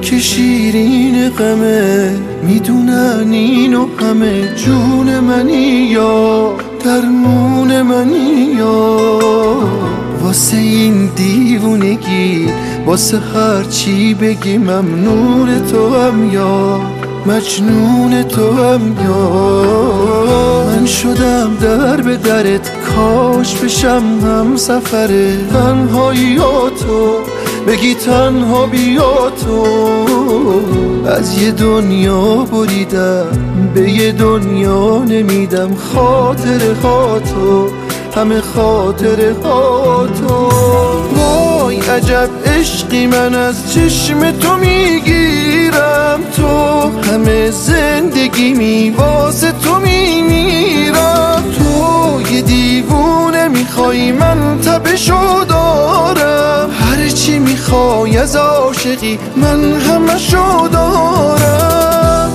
که شیرین غمه، میدونن اینو همه، جون منی یا درمون منی یا واسه این دیوونگی، واسه هر چی بگی ممنون تو هم یا مجنون تو هم یا من شدم در به درت، کاش بشم هم سفره تنهاییاتو بگی تنها بیا تو. از یه دنیا بریدم به یه دنیا نمیدم، خاطر هاتو همه خاطر هاتو. وای عجب عشقی من از چشم تو میگیرم، تو همه زندگیمی واسه تو میمیرم. تو یه دیوونه میخوای من تبشو دارم، هر چی میخوای از عاشقی من همشو دارم.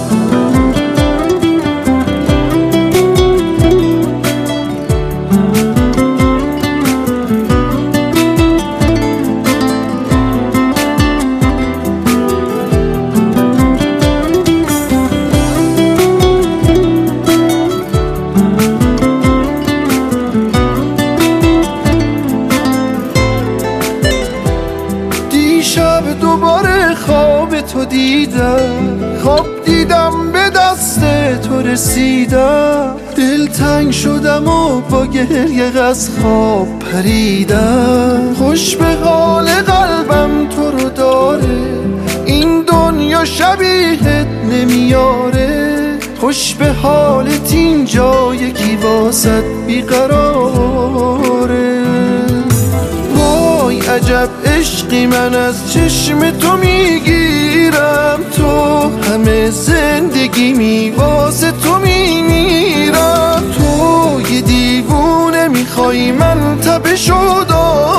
شب دوباره خواب تو دیدم، خواب دیدم به دست تو رسیدم، دل تنگ شدم و با گریه از خواب پریدم. خوش به حال قلبم تو رو داره، این دنیا شبیهت نمیاره. خوش به حالت اینجا یکی واسط بیقراره. وای عجب عشقی من از چشم تو میگیرم، تو همه زندگیمی واسه تو میمیرم. تو یه دیوونه میخوای من تبشو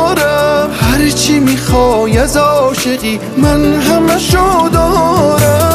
دارم، هر چی میخوای از عاشقی من همشو دارم.